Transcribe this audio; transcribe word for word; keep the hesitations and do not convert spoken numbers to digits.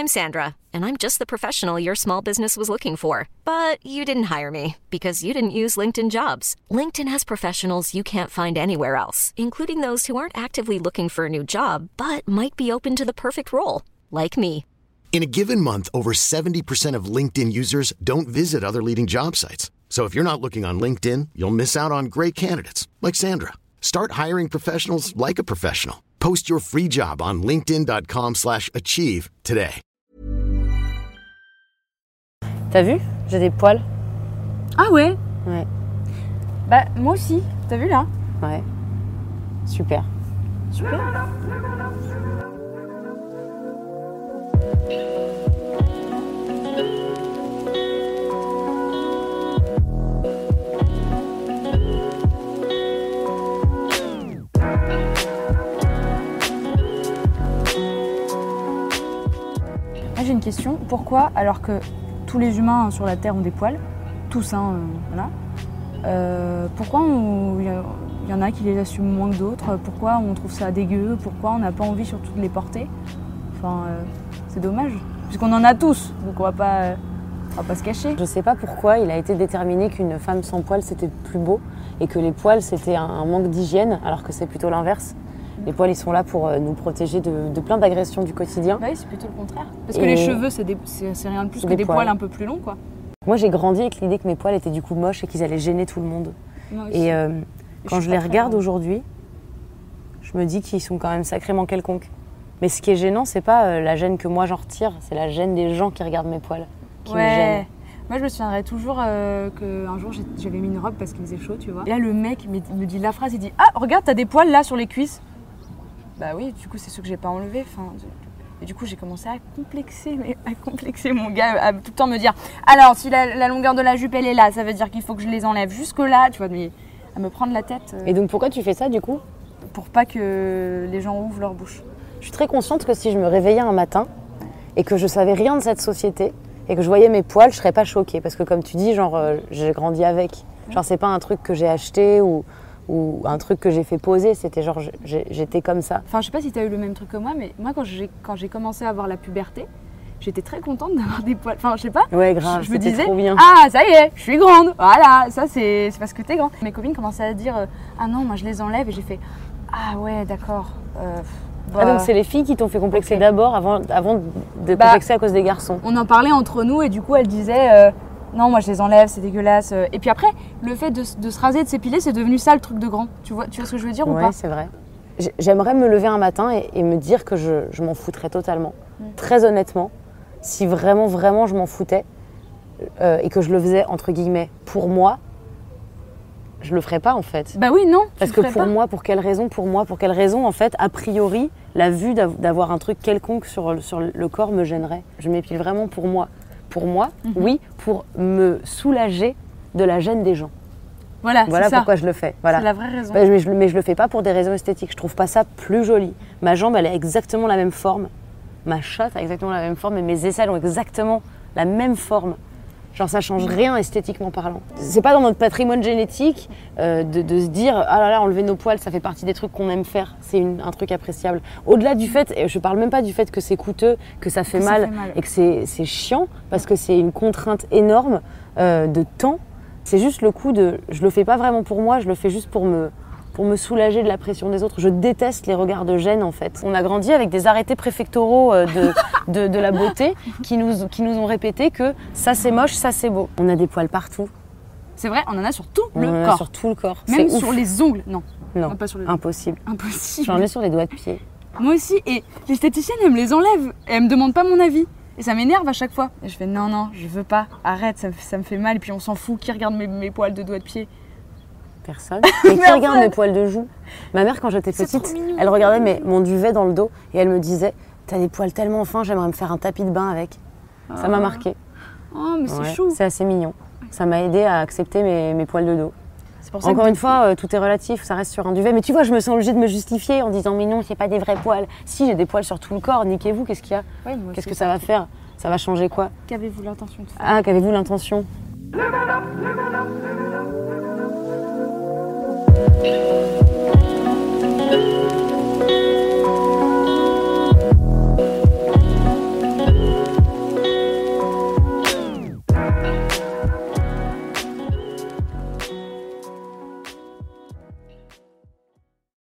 I'm Sandra, and I'm just the professional your small business was looking for. But you didn't hire me because you didn't use LinkedIn Jobs. LinkedIn has professionals you can't find anywhere else, including those who aren't actively looking for a new job, but might be open to the perfect role, like me. In a given month, over seventy percent of LinkedIn users don't visit other leading job sites. So if you're not looking on LinkedIn, you'll miss out on great candidates like Sandra. Start hiring professionals like a professional. Post your free job on linkedin.com slash achieve today. T'as vu? J'ai des poils. Ah ouais? Ouais. Bah moi aussi. T'as vu là? Ouais. Super. Super. J'ai une question. Pourquoi, alors que tous les humains sur la Terre ont des poils, tous, hein, euh, voilà, euh, pourquoi il y, y en a qui les assument moins que d'autres? Pourquoi on trouve ça dégueu? Pourquoi on n'a pas envie surtout de les porter? Enfin, euh, c'est dommage, puisqu'on en a tous, donc on va pas, euh, on va pas se cacher. Je sais pas pourquoi il a été déterminé qu'une femme sans poils c'était plus beau et que les poils c'était un, un manque d'hygiène, alors que c'est plutôt l'inverse. Les poils, ils sont là pour nous protéger de, de plein d'agressions du quotidien. Bah oui, c'est plutôt le contraire. Parce que et les cheveux, c'est, des, c'est, c'est rien de plus que des, des poils. poils un peu plus longs, quoi. Moi, j'ai grandi avec l'idée que mes poils étaient du coup moches et qu'ils allaient gêner tout le monde. Moi aussi. Et euh, quand je, je les regarde grande. aujourd'hui, je me dis qu'ils sont quand même sacrément quelconques. Mais ce qui est gênant, c'est pas euh, la gêne que moi j'en retire, c'est la gêne des gens qui regardent mes poils qui ouais. me gênent. Moi, je me souviendrai toujours euh, qu'un jour, j'avais mis une robe parce qu'il faisait chaud, tu vois. Et là, le mec me dit la phrase, il dit « Ah, regarde, t'as des poils là sur les cuisses !» Bah oui, du coup, c'est ceux que j'ai pas enlevés. Enfin, et du coup, j'ai commencé à complexer, mais à complexer mon gars, à tout le temps me dire alors, si la, la longueur de la jupe elle est là, ça veut dire qu'il faut que je les enlève jusque là, tu vois, mais à me prendre la tête. Euh, et donc, pourquoi tu fais ça du coup? Pour pas que les gens ouvrent leur bouche. Je suis très consciente que si je me réveillais un matin et que je savais rien de cette société et que je voyais mes poils, je serais pas choquée parce que comme tu dis, genre, euh, j'ai grandi avec. Genre, c'est pas un truc que j'ai acheté ou. ou un truc que j'ai fait poser, c'était genre j'ai, j'étais comme ça. Enfin, je sais pas si t'as eu le même truc que moi, mais moi quand j'ai, quand j'ai commencé à avoir la puberté, j'étais très contente d'avoir des poils. Enfin, je sais pas. Ouais, grave, je, je me c'était disais, trop bien. Ah, ça y est, je suis grande. Voilà, ça c'est, c'est parce que t'es grande. Mes copines commençaient à dire, euh, ah non, moi je les enlève et j'ai fait, ah ouais, d'accord. Euh, bah... Ah donc c'est les filles qui t'ont fait complexer okay. d'abord avant, avant de bah, complexer à cause des garçons. On en parlait entre nous et du coup elle disait... Euh, non, moi je les enlève, c'est dégueulasse. Et puis après, le fait de, de se raser, de s'épiler, c'est devenu ça le truc de grand. Tu vois, tu vois ce que je veux dire ouais, ou pas? Ouais, c'est vrai. J'aimerais me lever un matin et, et me dire que je, je m'en foutrais totalement. Mmh. Très honnêtement, si vraiment, vraiment je m'en foutais euh, et que je le faisais entre guillemets pour moi, je le ferais pas en fait. Bah oui, non. Parce que pour pas. moi, pour quelle raison, pour moi, pour quelle raison en fait, a priori, la vue d'avoir un truc quelconque sur, sur le corps me gênerait. Je m'épile vraiment pour moi. Pour moi, mmh. oui, pour me soulager de la gêne des gens. Voilà, voilà c'est pourquoi ça. je le fais. Voilà. C'est la vraie raison. Mais je, mais je le fais pas pour des raisons esthétiques. Je trouve pas ça plus joli. Ma jambe, elle a exactement la même forme. Ma chatte a exactement la même forme et mes aisselles ont exactement la même forme. Genre, ça change rien esthétiquement parlant. C'est pas dans notre patrimoine génétique euh, de, de se dire ah là là, enlever nos poils, ça fait partie des trucs qu'on aime faire. C'est une, un truc appréciable. Au-delà du fait, et je parle même pas du fait que c'est coûteux, que ça fait, que mal, ça fait mal et que c'est, c'est chiant parce que c'est une contrainte énorme euh, de temps. C'est juste le coup de, je le fais pas vraiment pour moi, je le fais juste pour me, pour me soulager de la pression des autres. Je déteste les regards de gêne en fait. On a grandi avec des arrêtés préfectoraux euh, de, de, de la beauté qui nous, qui nous ont répété que ça c'est moche, ça c'est beau. On a des poils partout. C'est vrai, on en a sur tout on le en corps. A sur tout le corps. Même c'est sur ouf. les ongles, non. Non, non pas sur les impossible. Impossible. J'en ai sur les doigts de pied. Moi aussi, et l'esthéticienne elle me les enlève et elle me demande pas mon avis. Et ça m'énerve à chaque fois. Et je fais non, non, je veux pas, arrête, ça, ça me fait mal. Et puis on s'en fout, qui regarde mes, mes poils de doigts de pied? Personne. Mais qui regarde mes poils de joue? Ma mère, quand j'étais petite, elle regardait mes, mon duvet dans le dos et elle me disait t'as des poils tellement fins, j'aimerais me faire un tapis de bain avec. Oh. Ça m'a marqué. Oh, mais c'est ouais, chou. C'est assez mignon. Ça m'a aidé à accepter mes, mes poils de dos. C'est pour ça Encore que une fois, euh, tout est relatif, ça reste sur un duvet. Mais tu vois, je me sens obligée de me justifier en disant mais non, c'est pas des vrais poils. Si, j'ai des poils sur tout le corps, niquez-vous, qu'est-ce qu'il y a? Ouais, qu'est-ce que ça va faire? Ça va changer quoi? Qu'avez-vous l'intention de faire? Ah, qu'avez-vous l'intention? Live it up, live it up, live it up.